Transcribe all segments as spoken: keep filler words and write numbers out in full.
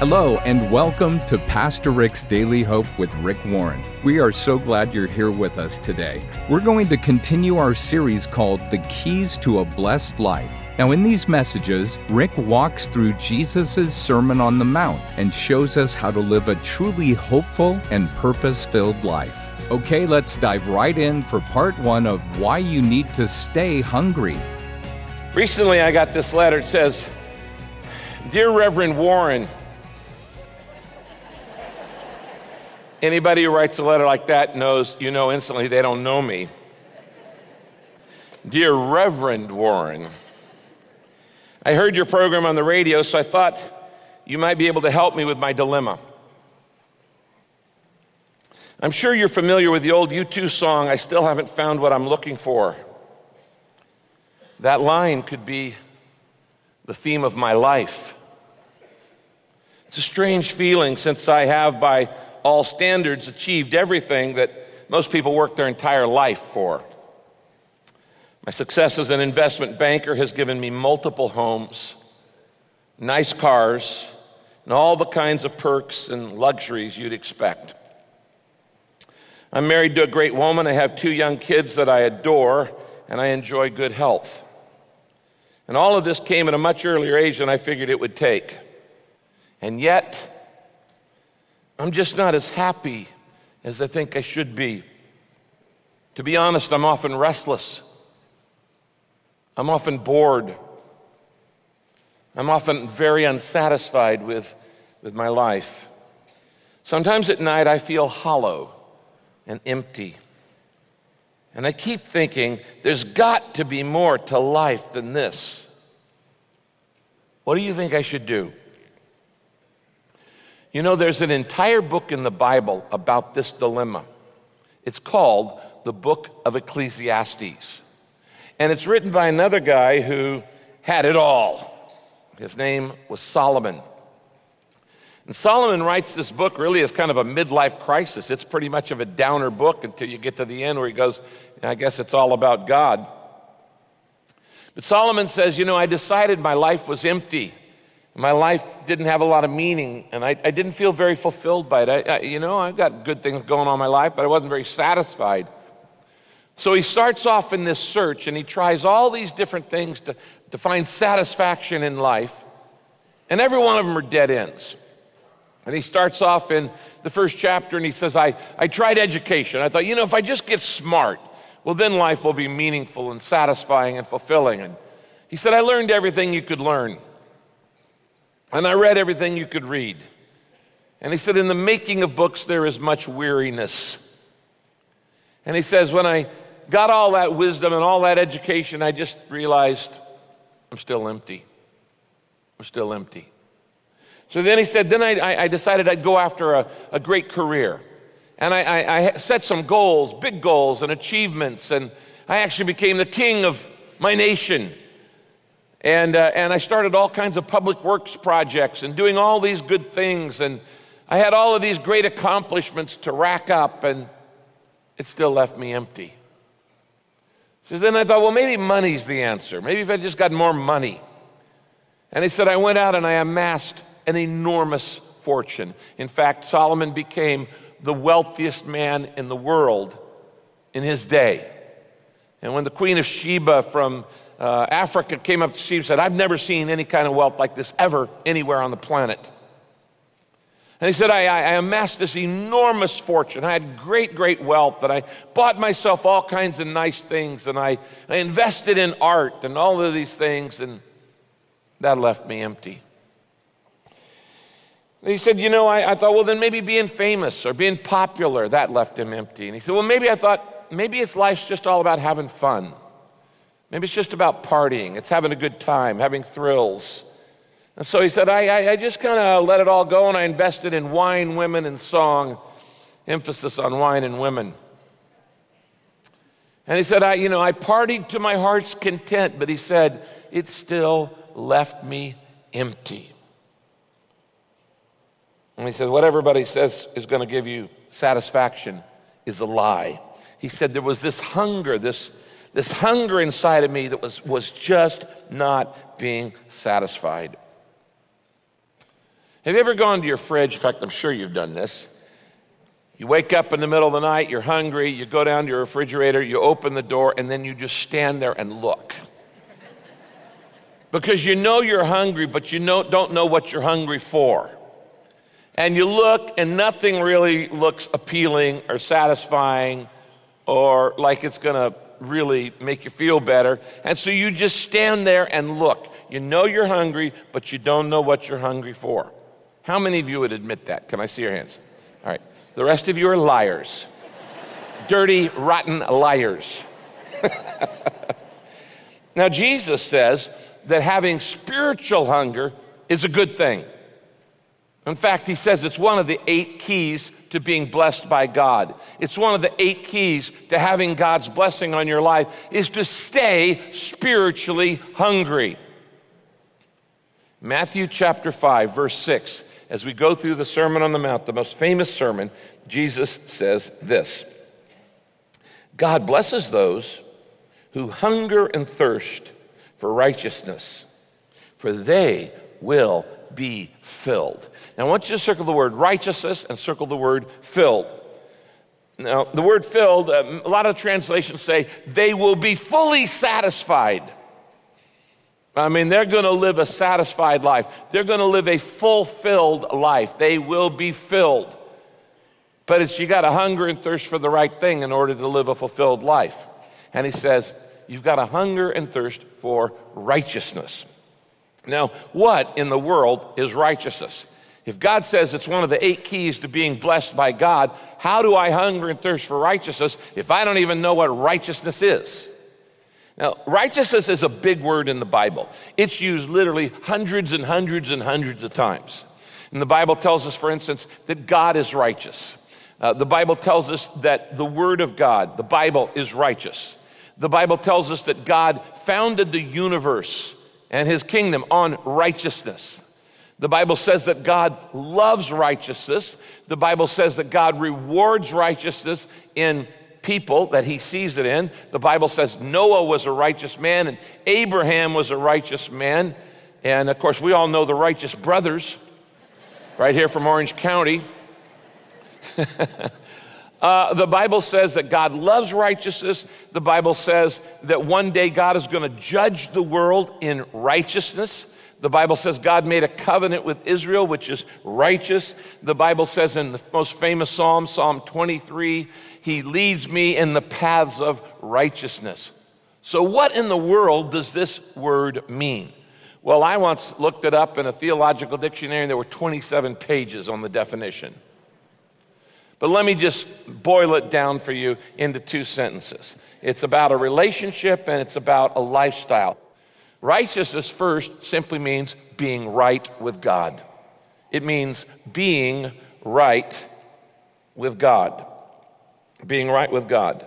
Hello, and welcome to Pastor Rick's Daily Hope with Rick Warren. We are so glad you're here with us today. We're going to continue our series called The Keys to a Blessed Life. Now, in these messages, Rick walks through Jesus' Sermon on the Mount and shows us how to live a truly hopeful and purpose-filled life. Okay, let's dive right in for part one of why you need to stay hungry. Recently, I got this letter. It says, "Dear Reverend Warren," anybody who writes a letter like that knows, you know instantly they don't know me. "Dear Reverend Warren, I heard your program on the radio, so I thought you might be able to help me with my dilemma. I'm sure you're familiar with the old U two song, 'I Still Haven't Found What I'm Looking For.' That line could be the theme of my life. It's a strange feeling since I have, by all standards, achieved everything that most people work their entire life for. My success as an investment banker has given me multiple homes, nice cars, and all the kinds of perks and luxuries you'd expect. I'm married to a great woman. I have two young kids that I adore, and I enjoy good health. And all of this came at a much earlier age than I figured it would take. And yet, I'm just not as happy as I think I should be. To be honest, I'm often restless. I'm often bored. I'm often very unsatisfied with, with my life. Sometimes at night I feel hollow and empty. And I keep thinking, there's got to be more to life than this. What do you think I should do? You know, there's an entire book in the Bible about this dilemma. It's called the Book of Ecclesiastes. And it's written by another guy who had it all. His name was Solomon. And Solomon writes this book really as kind of a midlife crisis. It's pretty much of a downer book until you get to the end where he goes, I guess it's all about God. But Solomon says, you know, I decided my life was empty. My life didn't have a lot of meaning, and I, I didn't feel very fulfilled by it. I, I, you know, I've got good things going on in my life, but I wasn't very satisfied. So he starts off in this search, and he tries all these different things to, to find satisfaction in life, and every one of them are dead ends. And he starts off in the first chapter, and he says, I, I tried education. I thought, you know, if I just get smart, well, then life will be meaningful and satisfying and fulfilling. And he said, I learned everything you could learn. And I read everything you could read. And he said, in the making of books, there is much weariness. And he says, when I got all that wisdom and all that education, I just realized I'm still empty. I'm still empty. So then he said, then I, I decided I'd go after a, a great career. And I, I, I set some goals, big goals and achievements. And I actually became the king of my nation. And uh, and I started all kinds of public works projects and doing all these good things. And I had all of these great accomplishments to rack up, and it still left me empty. So then I thought, well, maybe money's the answer. Maybe if I just got more money. And he said, I went out and I amassed an enormous fortune. In fact, Solomon became the wealthiest man in the world in his day. And when the Queen of Sheba from uh, Africa came up to see him and said, I've never seen any kind of wealth like this ever anywhere on the planet. And he said, I, I amassed this enormous fortune. I had great, great wealth, and I bought myself all kinds of nice things, and I, I invested in art and all of these things, and that left me empty. And he said, you know, I, I thought, well, then maybe being famous or being popular, that left him empty. And he said, well, maybe I thought, maybe it's life's just all about having fun. Maybe it's just about partying. It's having a good time, having thrills. And so he said, I, I, I just kind of let it all go, and I invested in wine, women, and song, emphasis on wine and women. And he said, I, you know, I partied to my heart's content, but he said, it still left me empty. And he said, what everybody says is going to give you satisfaction is a lie. He said, there was this hunger, this This hunger inside of me that was, was just not being satisfied. Have you ever gone to your fridge? In fact, I'm sure you've done this. You wake up in the middle of the night, you're hungry, you go down to your refrigerator, you open the door, and then you just stand there and look. Because you know you're hungry, but you know, don't know what you're hungry for. And you look, and nothing really looks appealing or satisfying or like it's going to really make you feel better. And so you just stand there and look. You know you're hungry, but you don't know what you're hungry for. How many of you would admit that? Can I see your hands? All right. The rest of you are liars. Dirty, rotten liars. Now, Jesus says that having spiritual hunger is a good thing. In fact, he says it's one of the eight keys to being blessed by God. It's one of the eight keys to having God's blessing on your life is to stay spiritually hungry. Matthew chapter five, verse six. As we go through the Sermon on the Mount, the most famous sermon, Jesus says this: God blesses those who hunger and thirst for righteousness, for they will be filled. Now I want you to circle the word righteousness and circle the word filled. Now the word filled, um, a lot of translations say they will be fully satisfied. I mean, they're going to live a satisfied life. They're going to live a fulfilled life. They will be filled. But it's you got to hunger and thirst for the right thing in order to live a fulfilled life. And he says, you've got to hunger and thirst for righteousness. Now, what in the world is righteousness? If God says it's one of the eight keys to being blessed by God, how do I hunger and thirst for righteousness if I don't even know what righteousness is? Now, righteousness is a big word in the Bible. It's used literally hundreds and hundreds and hundreds of times. And the Bible tells us, for instance, that God is righteous. Uh, the Bible tells us that the Word of God, the Bible, is righteous. The Bible tells us that God founded the universe and his kingdom on righteousness. The Bible says that God loves righteousness. The Bible says that God rewards righteousness in people that he sees it in. The Bible says Noah was a righteous man and Abraham was a righteous man. And of course, we all know the righteous brothers right here from Orange County. uh, the Bible says that God loves righteousness. The Bible says that one day God is going to judge the world in righteousness. The Bible says God made a covenant with Israel, which is righteous. The Bible says in the most famous Psalm, Psalm twenty-three, he leads me in the paths of righteousness. So what in the world does this word mean? Well, I once looked it up in a theological dictionary, and there were twenty-seven pages on the definition. But let me just boil it down for you into two sentences. It's about a relationship and it's about a lifestyle. Righteousness first simply means being right with God. It means being right with God. Being right with God.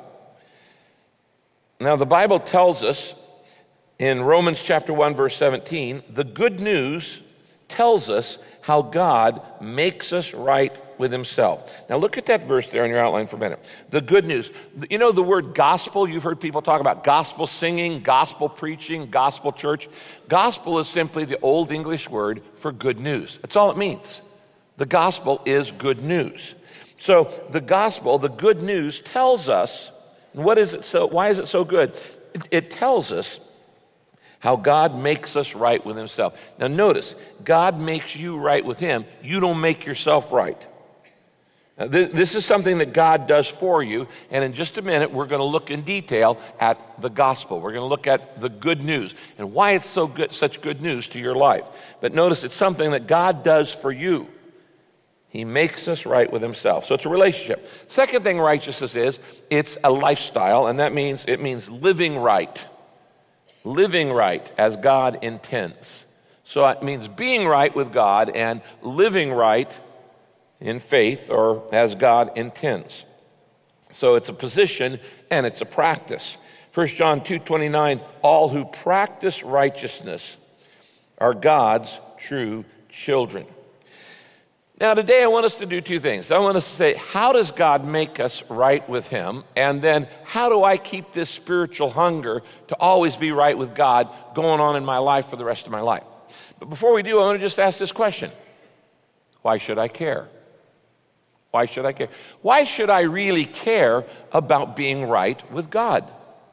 Now the Bible tells us in Romans chapter one verse seventeen, the good news tells us how God makes us right with himself. Now look at that verse there in your outline for a minute. The good news. You know the word gospel, you've heard people talk about gospel singing, gospel preaching, gospel church. Gospel is simply the old English word for good news. That's all it means. The gospel is good news. So the gospel, the good news tells us, what is it so, why is it so good? It, it tells us how God makes us right with himself. Now notice, God makes you right with him. You don't make yourself right. Now, th- this is something that God does for you, and in just a minute, we're going to look in detail at the gospel. We're going to look at the good news and why it's so good, such good news to your life. But notice, it's something that God does for you. He makes us right with himself. So it's a relationship. Second thing righteousness is, it's a lifestyle, and that means it means living right. Living right as God intends. So it means being right with God and living right in faith or as God intends. So it's a position and it's a practice. First John two twenty-nine, all who practice righteousness are God's true children. Now today I want us to do two things. I want us to say, how does God make us right with him? And then how do I keep this spiritual hunger to always be right with God going on in my life for the rest of my life? But before we do, I want to just ask this question. Why should I care? Why should I care? Why should I really care about being right with God?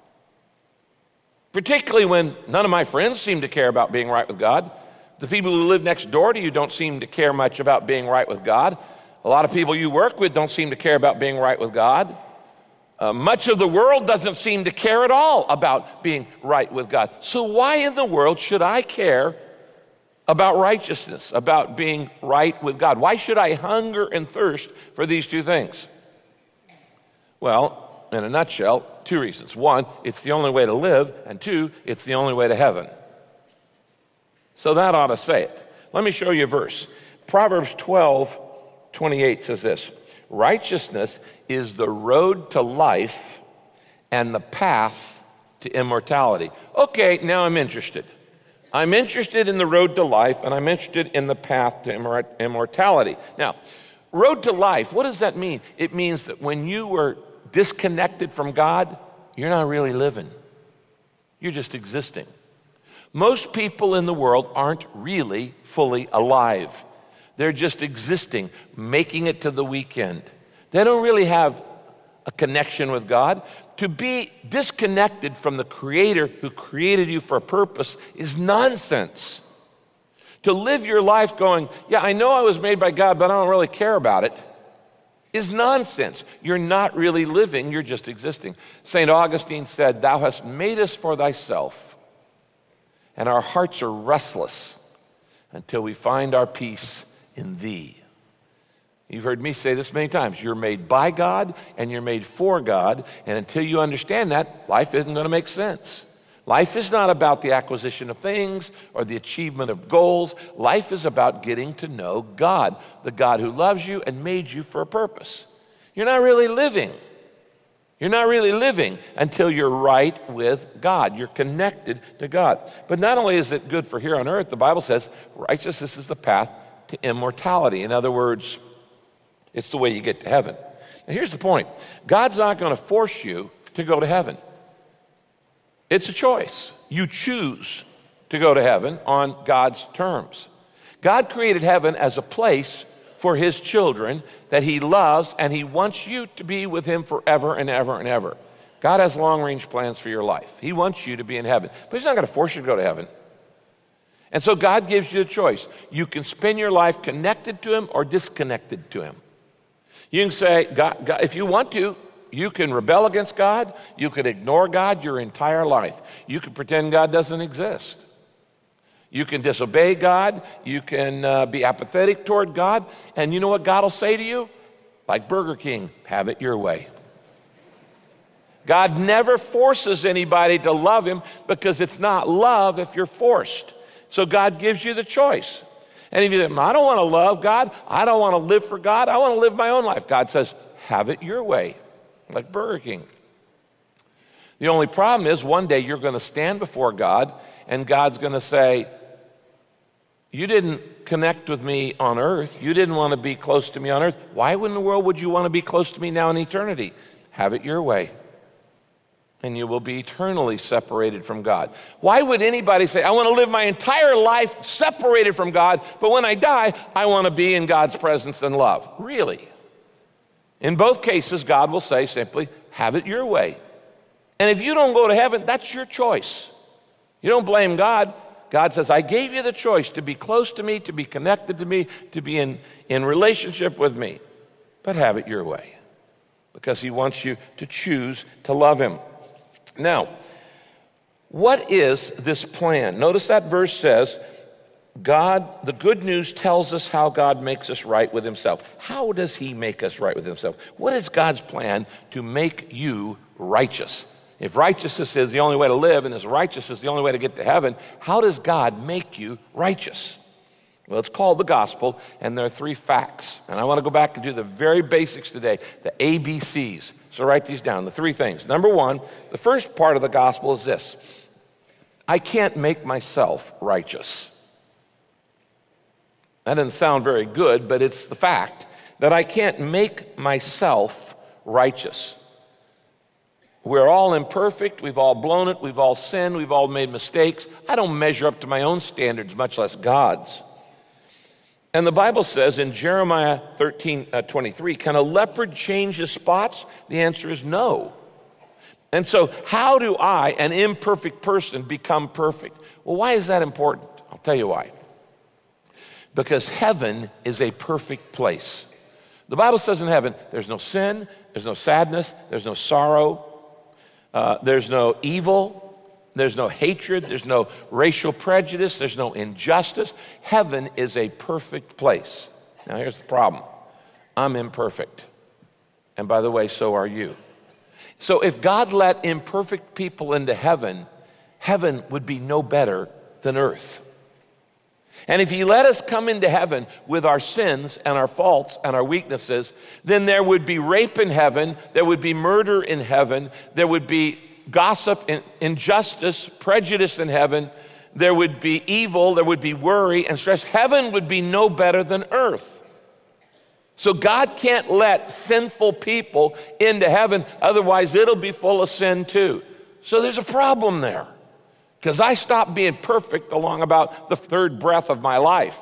Particularly when none of my friends seem to care about being right with God. The people who live next door to you don't seem to care much about being right with God. A lot of people you work with don't seem to care about being right with God. Uh, much of the world doesn't seem to care at all about being right with God. So why in the world should I care about righteousness, about being right with God? Why should I hunger and thirst for these two things? Well, in a nutshell, two reasons. One, it's the only way to live, and two, it's the only way to heaven. So that ought to say it. Let me show you a verse. Proverbs twelve twenty-eight says this: righteousness is the road to life and the path to immortality. Okay, now I'm interested. I'm interested in the road to life, and I'm interested in the path to immor- immortality. Now, road to life, what does that mean? It means that when you were disconnected from God, you're not really living. You're just existing. Most people in the world aren't really fully alive. They're just existing, making it to the weekend. They don't really have a connection with God. To be disconnected from the Creator who created you for a purpose is nonsense. To live your life going, yeah, I know I was made by God, but I don't really care about it, is nonsense. You're not really living, you're just existing. Saint Augustine said, thou hast made us for thyself, and our hearts are restless until we find our peace in thee. You've heard me say this many times. You're made by God and you're made for God, and until you understand that, life isn't going to make sense. Life is not about the acquisition of things or the achievement of goals. Life is about getting to know God, the God who loves you and made you for a purpose. You're not really living. You're not really living until you're right with God. You're connected to God. But not only is it good for here on earth, the Bible says righteousness is the path to immortality. In other words, it's the way you get to heaven. Now here's the point. God's not going to force you to go to heaven. It's a choice. You choose to go to heaven on God's terms. God created heaven as a place for his children that he loves, and he wants you to be with him forever and ever and ever. God has long-range plans for your life. He wants you to be in heaven, but he's not going to force you to go to heaven. And so God gives you a choice. You can spend your life connected to him or disconnected to him. You can say, God, God, if you want to, you can rebel against God. You can ignore God your entire life. You can pretend God doesn't exist. You can disobey God. You can uh, be apathetic toward God. And you know what God will say to you? Like Burger King, have it your way. God never forces anybody to love him because it's not love if you're forced. So God gives you the choice. And if you say, I don't want to love God, I don't want to live for God, I want to live my own life, God says, have it your way, like Burger King. The only problem is one day you're going to stand before God and God's going to say, you didn't connect with me on earth. You didn't want to be close to me on earth. Why in the world would you want to be close to me now in eternity? Have it your way. And you will be eternally separated from God. Why would anybody say, I want to live my entire life separated from God, but when I die, I want to be in God's presence and love? Really? In both cases, God will say simply, have it your way. And if you don't go to heaven, that's your choice. You don't blame God. God says, I gave you the choice to be close to me, to be connected to me, to be in, in relationship with me. But have it your way. Because he wants you to choose to love him. Now, what is this plan? Notice that verse says, God, the good news tells us how God makes us right with himself. How does he make us right with himself? What is God's plan to make you righteous? If righteousness is the only way to live and if righteousness is the only way to get to heaven, how does God make you righteous? Well, it's called the gospel, and there are three facts. And I want to go back and do the very basics today, the A B Cs. So write these down, the three things. Number one, the first part of the gospel is this. I can't make myself righteous. That doesn't sound very good, but it's the fact that I can't make myself righteous. We're all imperfect. We've all blown it. We've all sinned. We've all made mistakes. I don't measure up to my own standards, much less God's. And the Bible says in Jeremiah thirteen twenty-three, can a leopard change his spots? The answer is no. And so how do I, an imperfect person, become perfect? Well, why is that important? I'll tell you why. Because heaven is a perfect place. The Bible says in heaven, there's no sin, there's no sadness, there's no sorrow, uh, there's no evil, there's no hatred, there's no racial prejudice, there's no injustice. Heaven is a perfect place. Now here's the problem. I'm imperfect. And by the way, so are you. So if God let imperfect people into heaven, heaven would be no better than earth. And if he let us come into heaven with our sins and our faults and our weaknesses, then there would be rape in heaven, there would be murder in heaven, there would be gossip, injustice, prejudice in heaven, there would be evil, there would be worry and stress. Heaven would be no better than earth. So God can't let sinful people into heaven, otherwise it'll be full of sin too. So there's a problem there. Because I stopped being perfect along about the third breath of my life.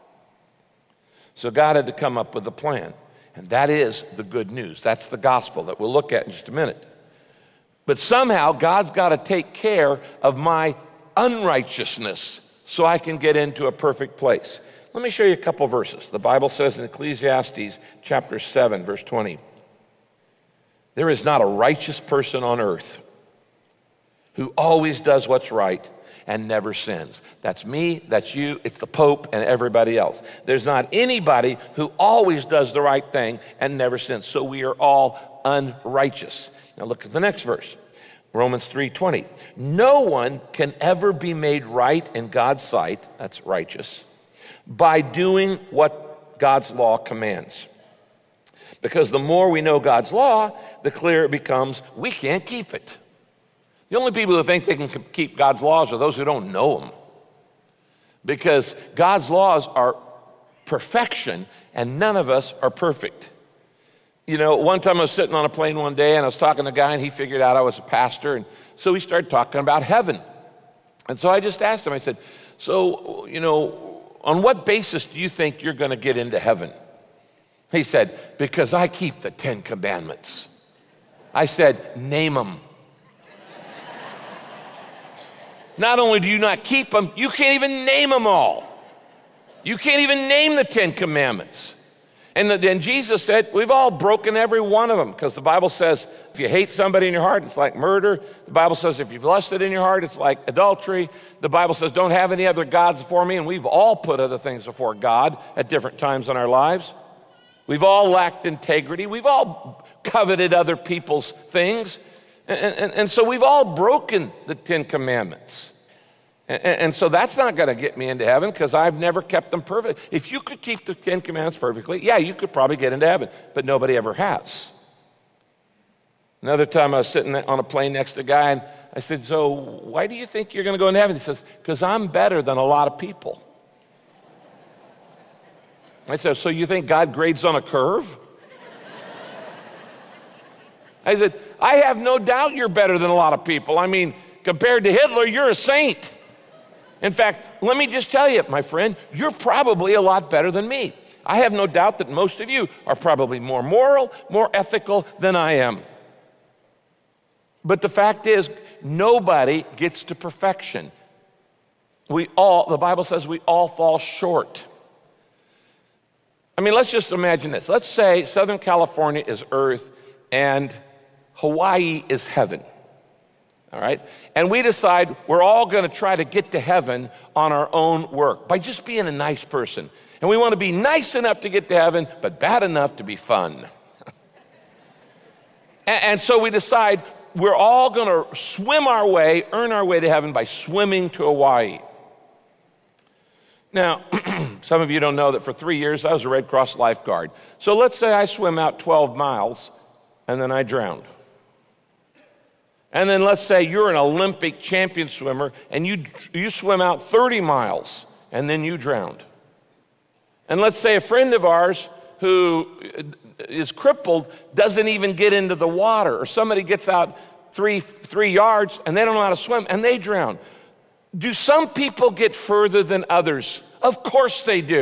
So God had to come up with a plan. And that is the good news. That's the gospel that we'll look at in just a minute. But somehow God's got to take care of my unrighteousness so I can get into a perfect place. Let me show you a couple verses. The Bible says in Ecclesiastes chapter seven, verse twenty, there is not a righteous person on earth who always does what's right and never sins. That's me, that's you, it's the Pope and everybody else. There's not anybody who always does the right thing and never sins. So we are all unrighteous. Now look at the next verse, Romans three twenty. No one can ever be made right in God's sight, that's righteous, by doing what God's law commands. Because the more we know God's law, the clearer it becomes we can't keep it. The only people who think they can keep God's laws are those who don't know them. Because God's laws are perfection, and none of us are perfect. You know, one time I was sitting on a plane one day, and I was talking to a guy, and he figured out I was a pastor, and so we started talking about heaven. And so I just asked him, I said, so, you know, on what basis do you think you're going to get into heaven? He said, because I keep the Ten Commandments. I said, name them. Not only do you not keep them, you can't even name them all. You can't even name the Ten Commandments. And then Jesus said, we've all broken every one of them, because the Bible says if you hate somebody in your heart, it's like murder. The Bible says if you've lusted in your heart, it's like adultery. The Bible says don't have any other gods before me, and we've all put other things before God at different times in our lives. We've all lacked integrity. We've all coveted other people's things. And, and, and so we've all broken the Ten Commandments. And, and so that's not going to get me into heaven because I've never kept them perfect. If you could keep the Ten Commandments perfectly, yeah, you could probably get into heaven, but nobody ever has. Another time I was sitting on a plane next to a guy, and I said, so why do you think you're going to go into heaven? He says, because I'm better than a lot of people. I said, so you think God grades on a curve? I said, I have no doubt you're better than a lot of people. I mean, compared to Hitler, you're a saint. In fact, let me just tell you, my friend, you're probably a lot better than me. I have no doubt that most of you are probably more moral, more ethical than I am. But the fact is, nobody gets to perfection. We all, the Bible says we all fall short. I mean, let's just imagine this. Let's say Southern California is earth and Hawaii is heaven. All right? And we decide we're all going to try to get to heaven on our own work by just being a nice person. And we want to be nice enough to get to heaven, but bad enough to be fun. and, and so we decide we're all going to swim our way, earn our way to heaven by swimming to Hawaii. Now, some of you don't know that for three years I was a Red Cross lifeguard. So let's say I swim out twelve miles and then I drowned. And then let's say you're an Olympic champion swimmer and you you swim out thirty miles and then you drowned. And let's say a friend of ours who is crippled doesn't even get into the water, or somebody gets out three three yards and they don't know how to swim and they drown. Do some people get further than others? Of course they do.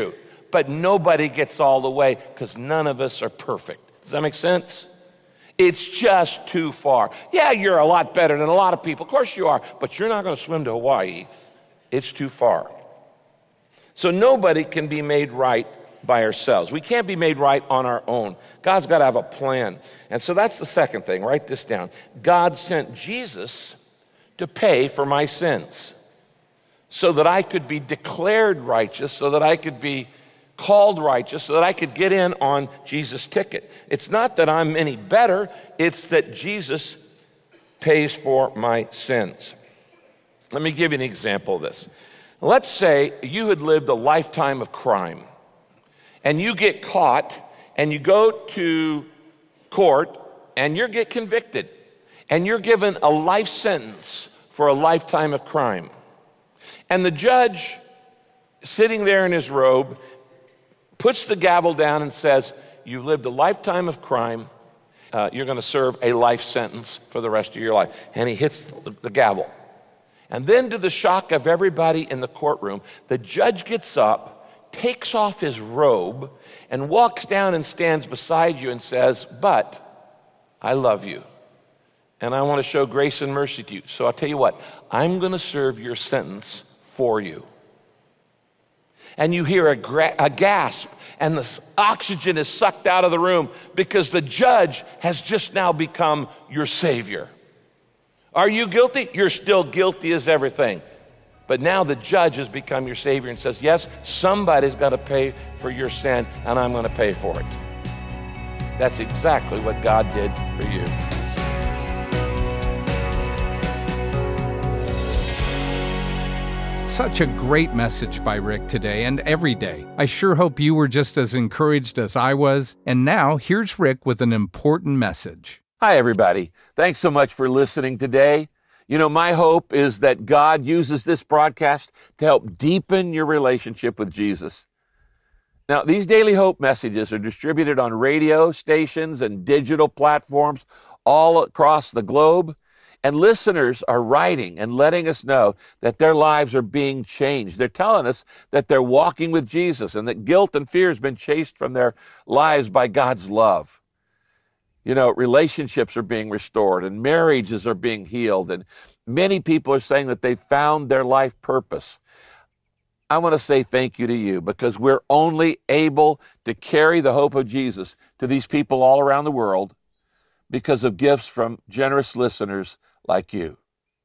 but nobody gets all the way because none of us are perfect. Does that make sense? It's just too far. Yeah, you're a lot better than a lot of people. Of course you are, but you're not going to swim to Hawaii. It's too far. So nobody can be made right by ourselves. We can't be made right on our own. God's got to have a plan. And so that's the second thing. Write this down. God sent Jesus to pay for my sins so that I could be declared righteous, so that I could be called righteous, so that I could get in on Jesus' ticket. It's not that I'm any better. It's that Jesus pays for my sins. Let me give you an example of this. Let's say you had lived a lifetime of crime, and you get caught, and you go to court, and you get convicted, and you're given a life sentence for a lifetime of crime. And the judge, sitting there in his robe, puts the gavel down and says, you've lived a lifetime of crime, uh, you're going to serve a life sentence for the rest of your life. And he hits the, the gavel. And then, to the shock of everybody in the courtroom, the judge gets up, takes off his robe, and walks down and stands beside you and says, but I love you, and I want to show grace and mercy to you. So I'll tell you what, I'm going to serve your sentence for you. And you hear a, gra- a gasp, and the oxygen is sucked out of the room because the judge has just now become your Savior. Are you guilty? You're still guilty as everything. But now the judge has become your Savior and says, yes, somebody's got to pay for your sin, and I'm going to pay for it. That's exactly what God did for you. Such a great message by Rick today and every day. I sure hope you were just as encouraged as I was. And now, here's Rick with an important message. Hi, everybody. Thanks so much for listening today. You know, my hope is that God uses this broadcast to help deepen your relationship with Jesus. Now, these Daily Hope messages are distributed on radio stations and digital platforms all across the globe. And listeners are writing and letting us know that their lives are being changed. They're telling us that they're walking with Jesus and that guilt and fear has been chased from their lives by God's love. You know, relationships are being restored and marriages are being healed. And many people are saying that they've found their life purpose. I want to say thank you to you because we're only able to carry the hope of Jesus to these people all around the world because of gifts from generous listeners like you.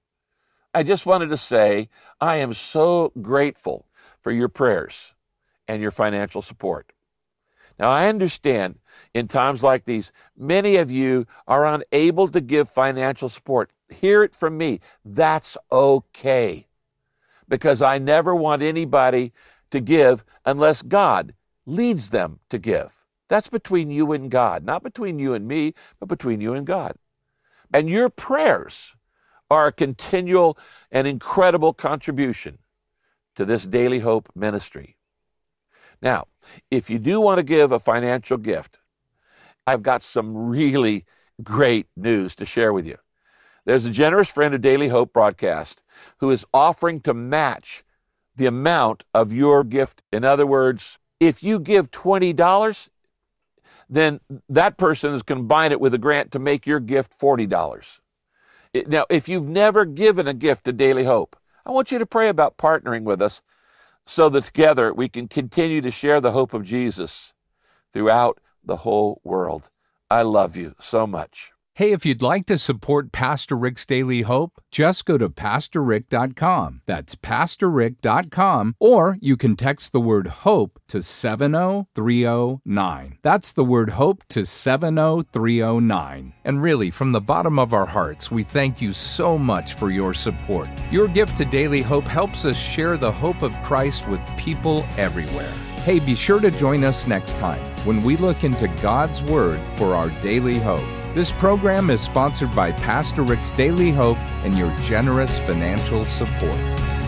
I just wanted to say I am so grateful for your prayers and your financial support. Now, I understand in times like these, many of you are unable to give financial support. Hear it from me. That's okay. Because I never want anybody to give unless God leads them to give. That's between you and God, not between you and me, but between you and God. And your prayers are a continual and incredible contribution to this Daily Hope ministry. Now, if you do want to give a financial gift, I've got some really great news to share with you. There's a generous friend of Daily Hope broadcast who is offering to match the amount of your gift. In other words, if you give twenty dollars, then that person is combine it with a grant to make your gift forty dollars. Now, if you've never given a gift to Daily Hope, I want you to pray about partnering with us so that together we can continue to share the hope of Jesus throughout the whole world. I love you so much. Hey, if you'd like to support Pastor Rick's Daily Hope, just go to pastor rick dot com. That's pastor rick dot com, or you can text the word HOPE to seven oh three oh nine. That's the word HOPE to seven oh three oh nine. And really, from the bottom of our hearts, we thank you so much for your support. Your gift to Daily Hope helps us share the hope of Christ with people everywhere. Hey, be sure to join us next time when we look into God's Word for our daily hope. This program is sponsored by Pastor Rick's Daily Hope and your generous financial support.